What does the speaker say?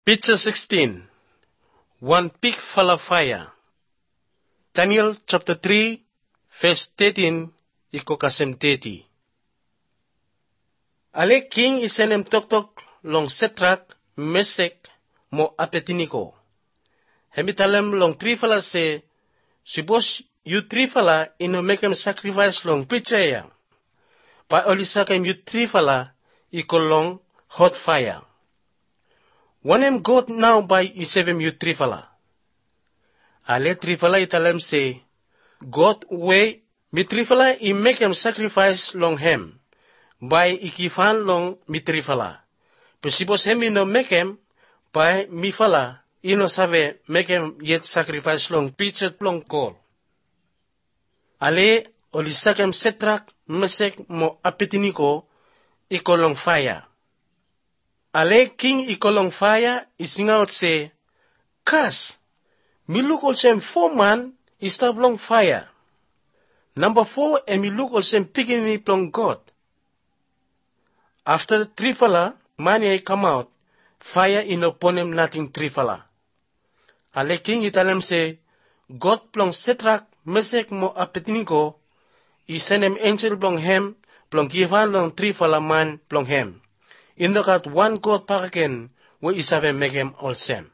Picture 16. One big fire fire. Daniel chapter 3, verse 13, iko kasem 30. Ale king isenem tok long Setrak, Mesek, mo Abednego. Hemitalem long trifala se, suppose you trifala ino mekem sacrifice long pichaya. Pa olisakem you trifala iko long hot fire. Wanem God now by isevem you trifala. Ale trifala italem se, God way mi trifala I mekem sacrifice long hem. By ikifan long mi trifala. Pesipos hem ino mekem, by mi fala, ino save mekem yet sacrifice long pichet long kol. Ale olisakem Setrak, Mesek mo Abednego iko long fire. Ale king ikolong fire isingaut se, Kas, miluk olsem 4 man istab long fire. Number 4 miluk olsem pigini plong God. After trifala, mani come out, fire inoponem nothing trifala. Ale king italem se, God plong Setrak, Mesek mo Abednego, isenem angel plong hem, plong givan long trifala man plong hem. Indokat one God pakaken, we isabe mekem olsem.